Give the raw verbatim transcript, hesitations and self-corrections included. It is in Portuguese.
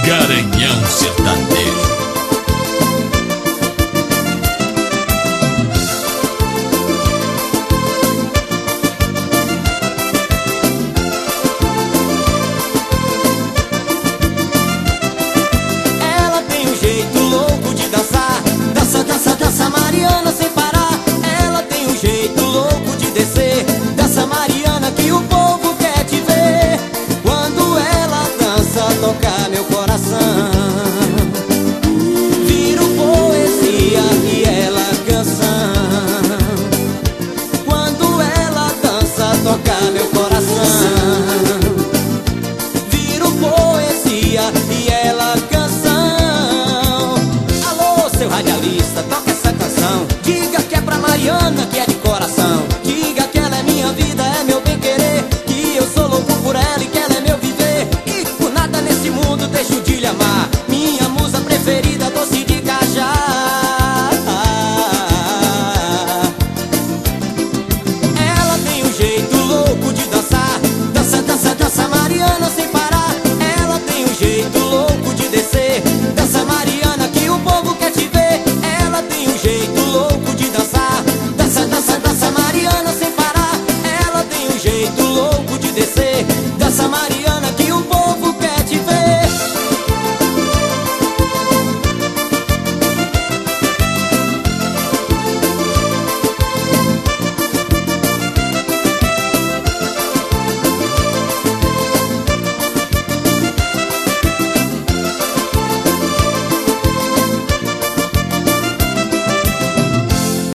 Garanhão Sertanejo. Ela tem um jeito louco de dançar, dança, dança, dança Mariana sem parar. Ela tem um jeito louco de descer, dança Mariana que o povo quer te ver. Quando ela dança toca meu coração, viro poesia e ela canção. Quando ela dança toca meu coração, viro poesia e ela canção. Alô, seu radialista, toca essa canção. Diga que é pra Mariana, que é de coração. Diga que ela é minha vida, é meu bem-querer, que eu sou louco por ela e que ela é meu viver. E por nada nesse mundo deixo de lhe amar.